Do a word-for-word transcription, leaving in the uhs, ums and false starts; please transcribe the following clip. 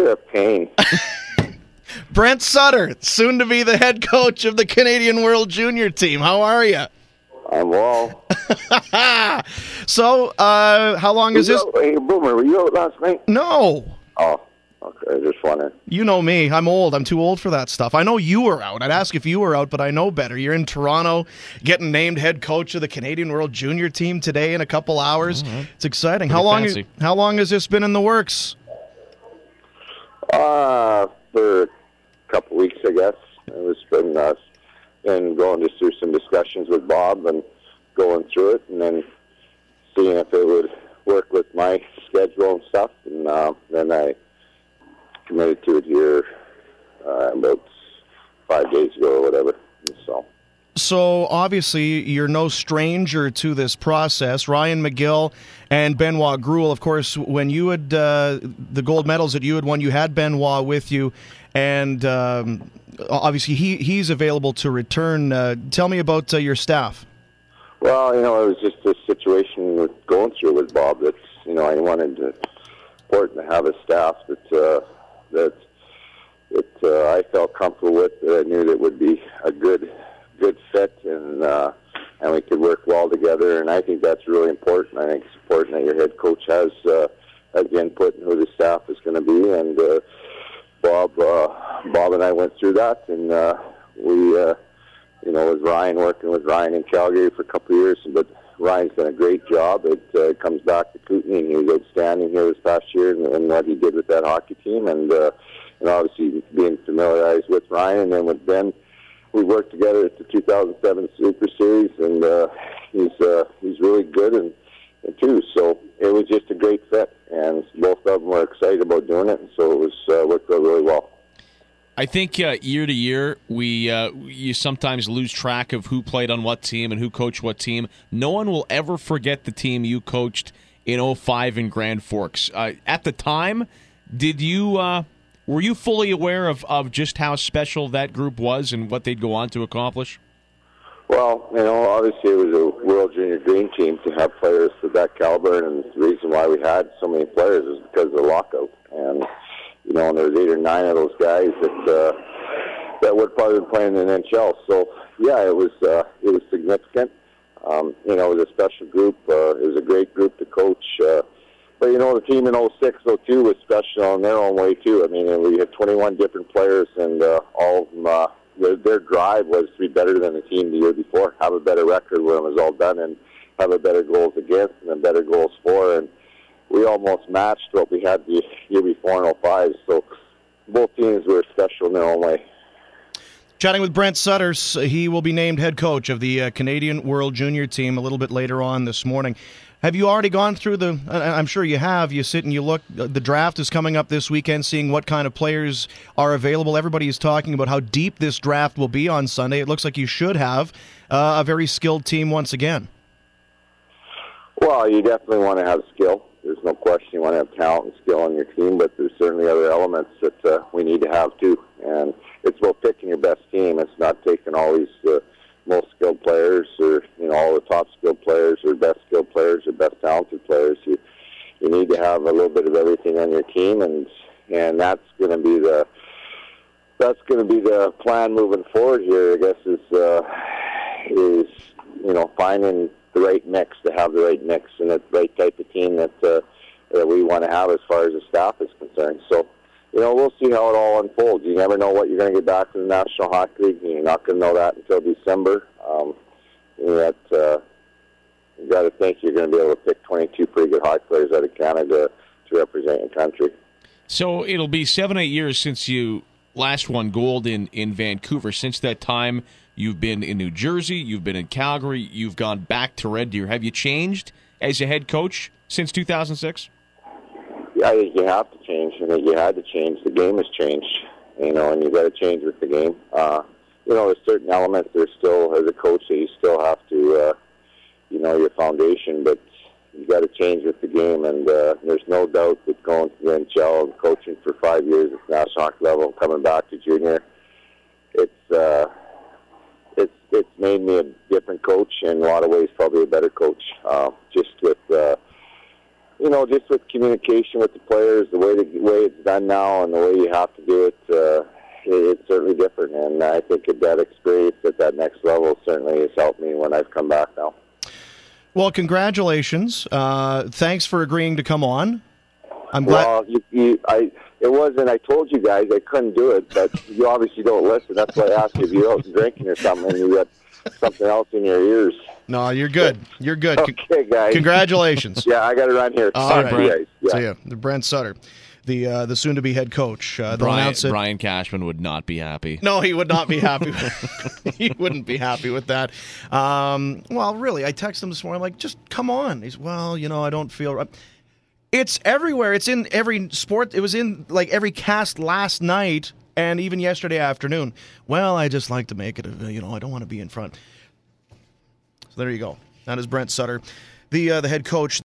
You're a pain. Brent Sutter, soon to be the head coach of the Canadian World Junior team. How are you? I'm well. So, uh, how long Were is this? you out- Hey, Boomer, were you out last night? No. Oh, okay. Just wondering. You know me. I'm old. I'm too old for that stuff. I know you were out. I'd ask if you were out, but I know better. You're in Toronto, getting named head coach of the Canadian World Junior team today in a couple hours. All right. It's exciting. Pretty How long? fancy. How long has this been in the works? Uh, for a couple weeks, I guess. It was been, uh, been going just through some discussions with Bob and going through it, and then seeing if it would work with my schedule and stuff. And uh, then I committed to it here uh, about five days ago or whatever. So. So, obviously, you're no stranger to this process. Ryan McGill and Benoit Gruel, of course, when you had uh, the gold medals that you had won, you had Benoit with you, and um, obviously he he's available to return. Uh, tell me about uh, your staff. Well, you know, it was just a situation with going through with Bob that, you know, I wanted to, important to have a staff that, uh, that, that uh, I felt comfortable with, that I knew that would be a good good fit, and uh, and we could work well together. And I think that's really important. I think it's important that your head coach has uh, has input in who the staff is going to be. And uh, Bob, uh, Bob and I went through that, and uh, we, uh, you know, with Ryan, working with Ryan in Calgary for a couple of years. But Ryan's done a great job. It uh, comes back to Kootenay, and he was outstanding here this past year, and, and what he did with that hockey team, and uh, and obviously being familiarized with Ryan, and then with Ben. We worked together at the two thousand seven Super Series, and uh, he's uh, he's really good, and, and too. So it was just a great fit, and both of them were excited about doing it, and so it was uh, worked out really well. I think uh, year to year, we uh, you sometimes lose track of who played on what team and who coached what team. No one will ever forget the team you coached in oh five in Grand Forks. Uh, at the time, did you? Uh, Were you fully aware of, of just how special that group was and what they'd go on to accomplish? Well, you know, obviously it was a World Junior Dream Team to have players of that caliber, and the reason why we had so many players is because of the lockout. And, you know, and there was eight or nine of those guys that uh, that would probably been playing in the N H L. So, yeah, it was uh, it was significant. Um, you know, it was a special group. Uh, it was a great group to coach. Uh, But, you know, the team in oh six, oh two was special in their own way, too. I mean, we had twenty-one different players, and uh, all of them, uh, their, their drive was to be better than the team the year before, have a better record when it was all done, and have a better goals against and a better goals for. And we almost matched what we had the year before in oh five. So both teams were special in their own way. Chatting with Brent Sutter, he will be named head coach of the uh, Canadian World Junior team a little bit later on this morning. Have you already gone through the, I'm sure you have, you sit and you look, the draft is coming up this weekend, seeing what kind of players are available. Everybody is talking about how deep this draft will be on Sunday. It looks like you should have uh, a very skilled team once again. Well, you definitely want to have skill. There's no question you want to have talent and skill on your team, but there's certainly other elements that uh, we need to have too. And it's about picking your best team. It's not taking all these uh, most skilled players, or you know, all the top skilled players, or best skilled players, or best talented players. You you need to have a little bit of everything on your team, and and that's going to be the that's going to be the plan moving forward here. I guess is uh, is you know, finding the right mix to have the right mix and the right type of team that uh, that we want to have as far as the staff is concerned. So. You know, we'll see how it all unfolds. You never know what you're going to get back from the National Hockey League. You're not going to know that until December. Um, yet, uh, you got to think you're going to be able to pick twenty-two pretty good hockey players out of Canada to represent your country. So it'll be seven, eight years since you last won gold in, in Vancouver. Since that time, you've been in New Jersey, you've been in Calgary, you've gone back to Red Deer. Have you changed as a head coach since two thousand six? I think you have to change. I think you had to change. The game has changed, you know, and you got to change with the game. Uh, you know, there's certain elements there's still, as a coach, that you still have to, uh, you know, your foundation, but you got to change with the game. And uh, there's no doubt that going to the N H L and coaching for five years at the national hockey level and coming back to junior, it's uh, it's it's made me a different coach, in a lot of ways, probably a better coach. Uh, just with uh, you know, just with communication with the players, the way the way it's done now, and the way you have to do it, uh, it, it's certainly different. And I think that experience at that next level certainly has helped me when I've come back now. Well, congratulations. Uh, thanks for agreeing to come on. I'm glad. Well, you, you, I, it wasn't, I told you guys I couldn't do it, but you obviously don't listen. That's why I asked you if you're out drinking or something and you got something else in your ears. No, you're good. You're good. Okay, guys. Congratulations. Yeah, I got to run here. All right, you guys. Yeah. See ya. Brent Sutter, the uh, the soon-to-be head coach. Uh, Brian, announce it. Brian Cashman would not be happy. No, he would not be happy. He wouldn't be happy with that. Um, well, really, I texted him this morning. I'm like, just come on. He's, well, you know, I don't feel right. It's everywhere. It's in every sport. It was in like every cast last night and even yesterday afternoon. Well, I just like to make it, a, you know, I don't want to be in front. So there you go. That is Brent Sutter, the uh, the head coach.